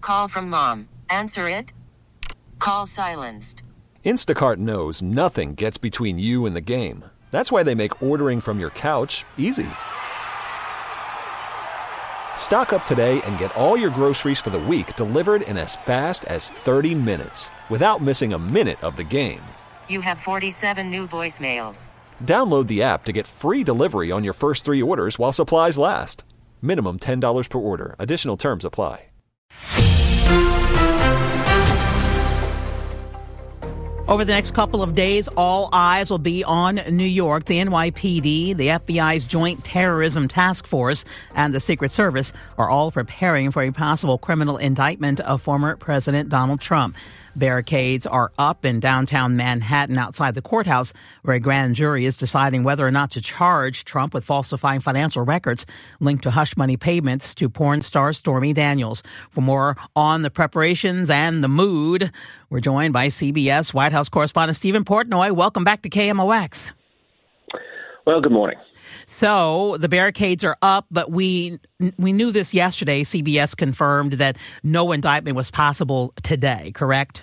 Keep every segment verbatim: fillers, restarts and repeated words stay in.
Call from mom. Answer it. Call silenced. Instacart knows nothing gets between you and the game. That's why they make ordering from your couch easy. Stock up today and get all your groceries for the week delivered in as fast as thirty minutes without missing a minute of the game. You have forty-seven new voicemails. Download the app to get free delivery on your first three orders while supplies last. Minimum ten dollars per order. Additional terms apply. Over the next couple of days, all eyes will be on New York. The N Y P D, the F B I's Joint Terrorism Task Force, and the Secret Service are all preparing for a possible criminal indictment of former President Donald Trump. Barricades are up in downtown Manhattan outside the courthouse, where a grand jury is deciding whether or not to charge Trump with falsifying financial records linked to hush money payments to porn star Stormy Daniels. For more on the preparations and the mood, we're joined by C B S White House correspondent Stephen Portnoy. Welcome back to K M O X. Well, good morning. So the barricades are up, but we we knew this yesterday. C B S confirmed that no indictment was possible today, correct?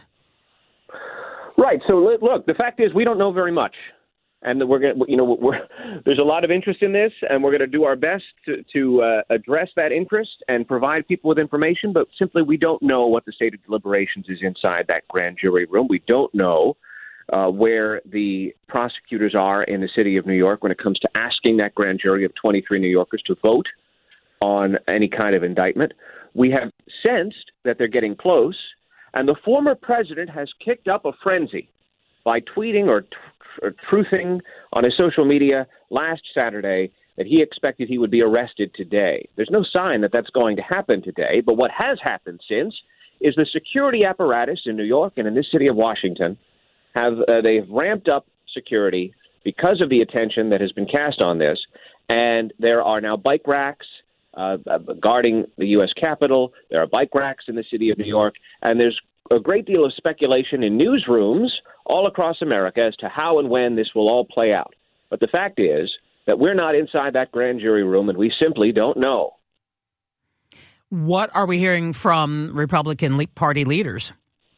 Right. So look, the fact is we don't know very much, and we're going, you know, we're, there's a lot of interest in this, and we're going to do our best to, to uh, address that interest and provide people with information. But simply, we don't know what the state of deliberations is inside that grand jury room. We don't know uh, where the prosecutors are in the city of New York when it comes to asking that grand jury of twenty-three New Yorkers to vote on any kind of indictment. We have sensed that they're getting close. And the former president has kicked up a frenzy by tweeting or, t- or truthing on his social media last Saturday that he expected he would be arrested today. There's no sign that that's going to happen today. But what has happened since is the security apparatus in New York and in this city of Washington have uh, they've ramped up security because of the attention that has been cast on this. And there are now bike racks Uh, guarding the U S Capitol. There are bike racks in the city of New York, and there's a great deal of speculation in newsrooms all across America as to how and when this will all play out. But the fact is that we're not inside that grand jury room, and we simply don't know. What are we hearing from Republican le- Party leaders?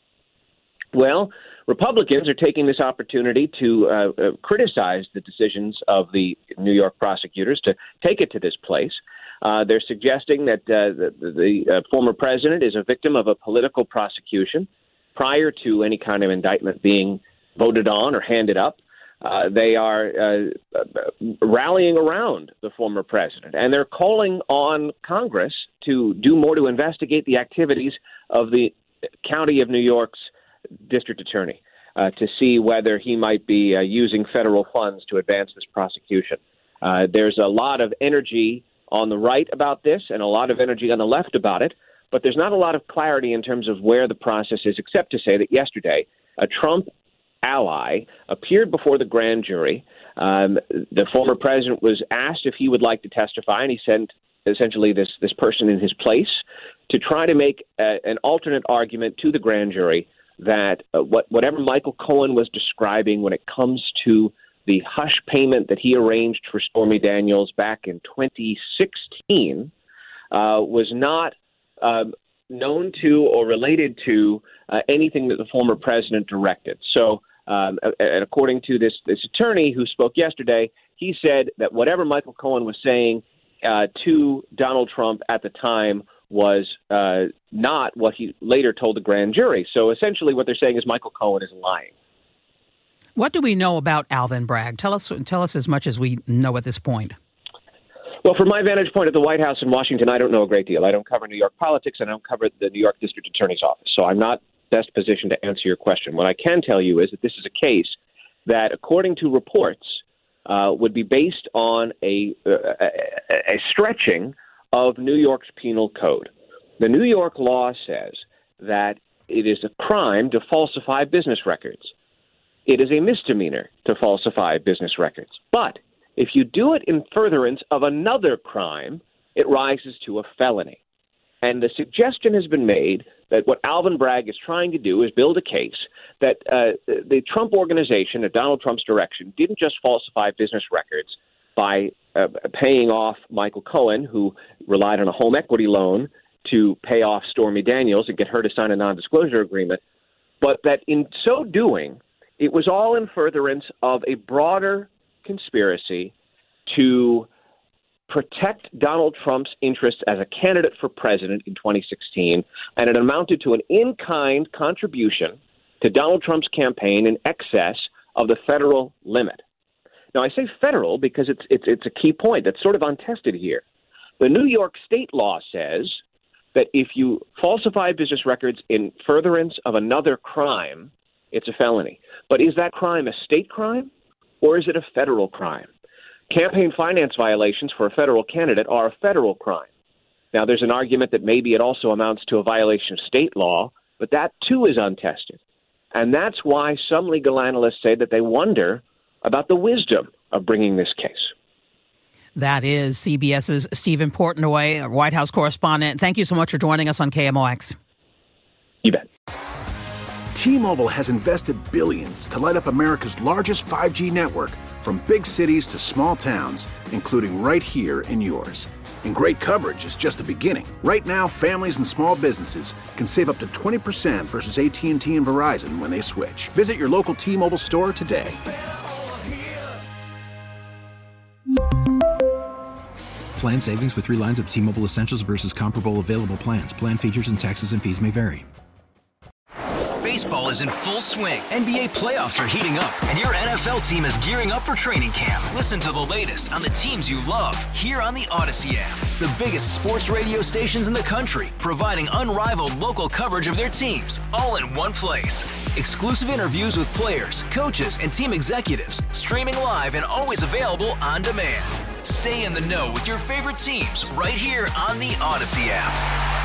Well, Republicans are taking this opportunity to uh, uh, criticize the decisions of the New York prosecutors to take it to this place. Uh, they're suggesting that uh, the, the uh, former president is a victim of a political prosecution prior to any kind of indictment being voted on or handed up. Uh, they are uh, rallying around the former president, and they're calling on Congress to do more to investigate the activities of the County of New York's district attorney uh, to see whether he might be uh, using federal funds to advance this prosecution. Uh, there's a lot of energy on the right about this and a lot of energy on the left about it, but there's not a lot of clarity in terms of where the process is, except to say that yesterday a Trump ally appeared before the grand jury. Um, the former president was asked if he would like to testify, and he sent essentially this, this person in his place to try to make a, an alternate argument to the grand jury that uh, what, whatever Michael Cohen was describing when it comes to the hush payment that he arranged for Stormy Daniels back in twenty sixteen uh, was not uh, known to or related to uh, anything that the former president directed. So, um, and according to this, this attorney who spoke yesterday, he said that whatever Michael Cohen was saying uh, to Donald Trump at the time was uh, not what he later told the grand jury. So essentially what they're saying is Michael Cohen is lying. What do we know about Alvin Bragg? Tell us tell us as much as we know at this point. Well, from my vantage point at the White House in Washington, I don't know a great deal. I don't cover New York politics, and I don't cover the New York District Attorney's Office. So I'm not best positioned to answer your question. What I can tell you is that this is a case that, according to reports, uh, would be based on a, a, a stretching of New York's penal code. The New York law says that it is a crime to falsify business records. It is a misdemeanor to falsify business records. But if you do it in furtherance of another crime, it rises to a felony. And the suggestion has been made that what Alvin Bragg is trying to do is build a case that uh, the Trump organization, at Donald Trump's direction, didn't just falsify business records by uh, paying off Michael Cohen, who relied on a home equity loan to pay off Stormy Daniels and get her to sign a non-disclosure agreement, but that in so doing, it was all in furtherance of a broader conspiracy to protect Donald Trump's interests as a candidate for president in twenty sixteen, and it amounted to an in-kind contribution to Donald Trump's campaign in excess of the federal limit. Now, I say federal because it's it's it's a key point that's sort of untested here. The New York state law says that if you falsify business records in furtherance of another crime, it's a felony. But is that crime a state crime or is it a federal crime? Campaign finance violations for a federal candidate are a federal crime. Now, there's an argument that maybe it also amounts to a violation of state law, but that too is untested. And that's why some legal analysts say that they wonder about the wisdom of bringing this case. That is CBS's Stephen Portnoy, White House correspondent. Thank you so much for joining us on K M O X. You bet. T-Mobile has invested billions to light up America's largest five G network, from big cities to small towns, including right here in yours. And great coverage is just the beginning. Right now, families and small businesses can save up to twenty percent versus A T and T and Verizon when they switch. Visit your local T-Mobile store today. Plan savings with three lines of T-Mobile Essentials versus comparable available plans. Plan features and taxes and fees may vary. Baseball is in full swing. N B A playoffs are heating up, and your N F L team is gearing up for training camp. Listen to the latest on the teams you love here on the Odyssey app. The biggest sports radio stations in the country, providing unrivaled local coverage of their teams, all in one place. Exclusive interviews with players, coaches, and team executives, streaming live and always available on demand. Stay in the know with your favorite teams right here on the Odyssey app.